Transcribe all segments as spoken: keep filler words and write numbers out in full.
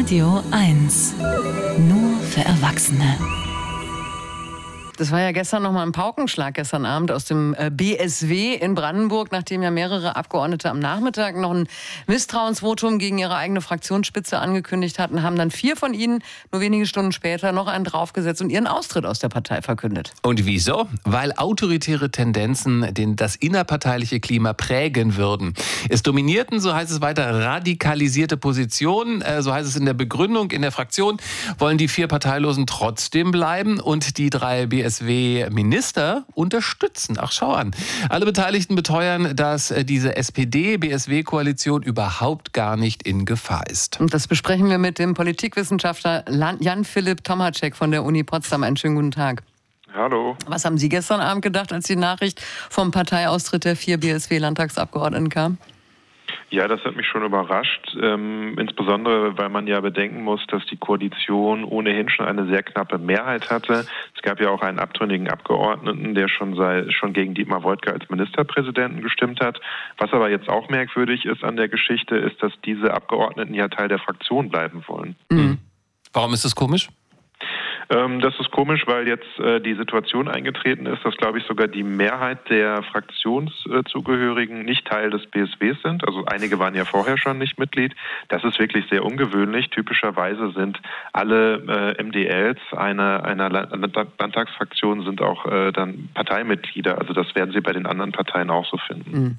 Radio eins. Nur für Erwachsene. Das war ja gestern nochmal ein Paukenschlag, gestern Abend aus dem B S W in Brandenburg, nachdem ja mehrere Abgeordnete am Nachmittag noch ein Misstrauensvotum gegen ihre eigene Fraktionsspitze angekündigt hatten, haben dann vier von ihnen nur wenige Stunden später noch einen draufgesetzt und ihren Austritt aus der Partei verkündet. Und wieso? Weil autoritäre Tendenzen den, das innerparteiliche Klima prägen würden. Es dominierten, so heißt es weiter, radikalisierte Positionen, äh, so heißt es in der Begründung. In der Fraktion wollen die vier Parteilosen trotzdem bleiben und die drei B S W-Minister unterstützen. Ach, schau an. Alle Beteiligten beteuern, dass diese S P D-B S W-Koalition überhaupt gar nicht in Gefahr ist. Und das besprechen wir mit dem Politikwissenschaftler Jan-Philipp Tomacek von der Uni Potsdam. Einen schönen guten Tag. Hallo. Was haben Sie gestern Abend gedacht, als die Nachricht vom Parteiaustritt der vier B S W-Landtagsabgeordneten kam? Ja, das hat mich schon überrascht, ähm, insbesondere weil man ja bedenken muss, dass die Koalition ohnehin schon eine sehr knappe Mehrheit hatte. Es gab ja auch einen abtrünnigen Abgeordneten, der schon, sei, schon gegen Dietmar Woidke als Ministerpräsidenten gestimmt hat. Was aber jetzt auch merkwürdig ist an der Geschichte, ist, dass diese Abgeordneten ja Teil der Fraktion bleiben wollen. Mhm. Warum ist das komisch? Das ist komisch, weil jetzt äh, die Situation eingetreten ist, dass, glaube ich, sogar die Mehrheit der Fraktionszugehörigen nicht Teil des B S Ws sind. Also einige waren ja vorher schon nicht Mitglied. Das ist wirklich sehr ungewöhnlich. Typischerweise sind alle äh, M D Ls einer, einer Landtagsfraktion sind auch äh, dann Parteimitglieder. Also das werden Sie bei den anderen Parteien auch so finden. Mhm.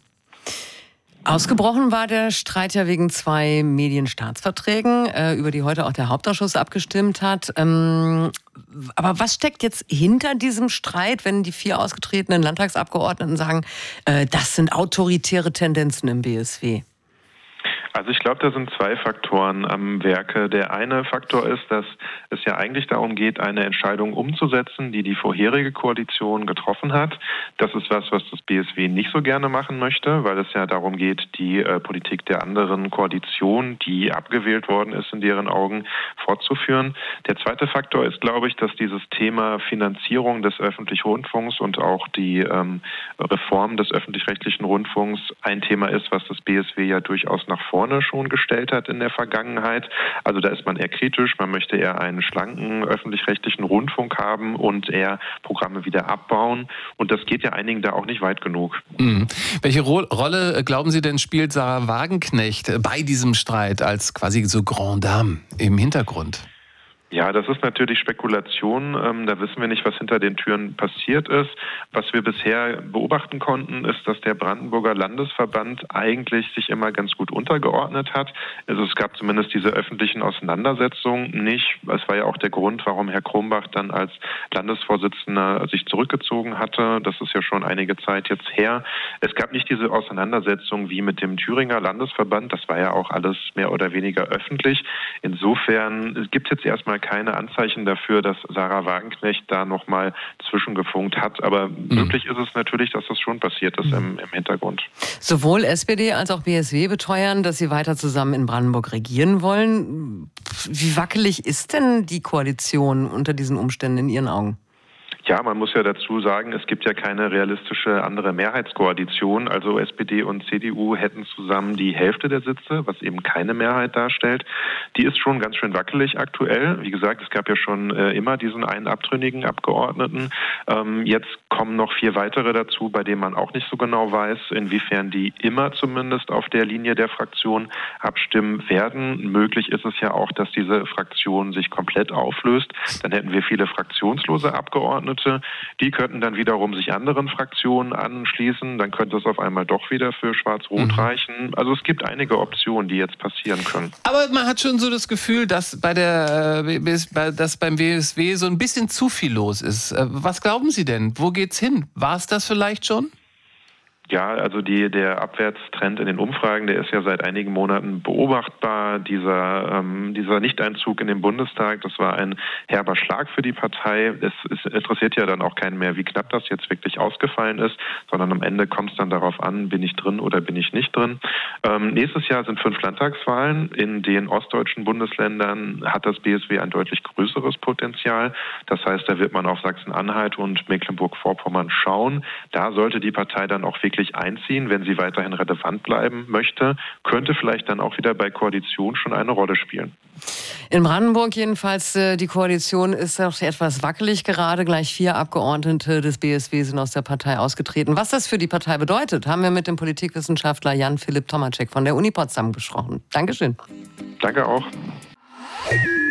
Ausgebrochen war der Streit ja wegen zwei Medienstaatsverträgen, äh, über die heute auch der Hauptausschuss abgestimmt hat. Ähm, aber was steckt jetzt hinter diesem Streit, wenn die vier ausgetretenen Landtagsabgeordneten sagen, äh, das sind autoritäre Tendenzen im B S W? Also ich glaube, da sind zwei Faktoren am Werke. Der eine Faktor ist, dass es ja eigentlich darum geht, eine Entscheidung umzusetzen, die die vorherige Koalition getroffen hat. Das ist was, was das B S W nicht so gerne machen möchte, weil es ja darum geht, die äh, Politik der anderen Koalition, die abgewählt worden ist, in deren Augen fortzuführen. Der zweite Faktor ist, glaube ich, dass dieses Thema Finanzierung des öffentlichen Rundfunks und auch die ähm, Reform des öffentlich-rechtlichen Rundfunks ein Thema ist, was das B S W ja durchaus nach vorne schon gestellt hat in der Vergangenheit. Also da ist man eher kritisch, man möchte eher einen schlanken öffentlich-rechtlichen Rundfunk haben und eher Programme wieder abbauen. Und das geht ja einigen da auch nicht weit genug. Mhm. Welche Ro- Rolle, glauben Sie denn, spielt Sarah Wagenknecht bei diesem Streit als quasi so Grande Dame im Hintergrund? Ja, das ist natürlich Spekulation. Ähm, da wissen wir nicht, was hinter den Türen passiert ist. Was wir bisher beobachten konnten, ist, dass der Brandenburger Landesverband eigentlich sich immer ganz gut untergeordnet hat. Also es gab zumindest diese öffentlichen Auseinandersetzungen nicht. Es war ja auch der Grund, warum Herr Krombach dann als Landesvorsitzender sich zurückgezogen hatte. Das ist ja schon einige Zeit jetzt her. Es gab nicht diese Auseinandersetzung wie mit dem Thüringer Landesverband. Das war ja auch alles mehr oder weniger öffentlich. Insofern gibt es jetzt erstmal keine Anzeichen dafür, dass Sarah Wagenknecht da nochmal zwischengefunkt hat. Aber mhm. möglich ist es natürlich, dass das schon passiert ist im, im Hintergrund. Sowohl S P D als auch B S W beteuern, dass sie weiter zusammen in Brandenburg regieren wollen. Wie wackelig ist denn die Koalition unter diesen Umständen in Ihren Augen? Ja, man muss ja dazu sagen, es gibt ja keine realistische andere Mehrheitskoalition. Also S P D und C D U hätten zusammen die Hälfte der Sitze, was eben keine Mehrheit darstellt. Die ist schon ganz schön wackelig aktuell. Wie gesagt, es gab ja schon äh, immer diesen einen abtrünnigen Abgeordneten. Ähm, jetzt kommen noch vier weitere dazu, bei denen man auch nicht so genau weiß, inwiefern die immer zumindest auf der Linie der Fraktion abstimmen werden. Möglich ist es ja auch, dass diese Fraktion sich komplett auflöst. Dann hätten wir viele fraktionslose Abgeordnete. Die könnten dann wiederum sich anderen Fraktionen anschließen. Dann könnte es auf einmal doch wieder für Schwarz-Rot mhm. reichen. Also es gibt einige Optionen, die jetzt passieren können. Aber man hat schon so das Gefühl, dass, bei der, dass beim B S W so ein bisschen zu viel los ist. Was glauben Sie denn? Wo geht's hin? War es das vielleicht schon? Ja, also die, der Abwärtstrend in den Umfragen, der ist ja seit einigen Monaten beobachtbar. Dieser, ähm, dieser Nichteinzug in den Bundestag, das war ein herber Schlag für die Partei. Es, es interessiert ja dann auch keinen mehr, wie knapp das jetzt wirklich ausgefallen ist, sondern am Ende kommt es dann darauf an, bin ich drin oder bin ich nicht drin. Ähm, nächstes Jahr sind fünf Landtagswahlen. In den ostdeutschen Bundesländern hat das B S W ein deutlich größeres Potenzial. Das heißt, da wird man auf Sachsen-Anhalt und Mecklenburg-Vorpommern schauen. Da sollte die Partei dann auch wirklich wirklich einziehen, wenn sie weiterhin relevant bleiben möchte, könnte vielleicht dann auch wieder bei Koalition schon eine Rolle spielen. In Brandenburg jedenfalls, die Koalition ist doch etwas wackelig gerade. Gleich vier Abgeordnete des B S W sind aus der Partei ausgetreten. Was das für die Partei bedeutet, haben wir mit dem Politikwissenschaftler Jan-Philipp Tomacek von der Uni Potsdam besprochen. Dankeschön. Danke auch.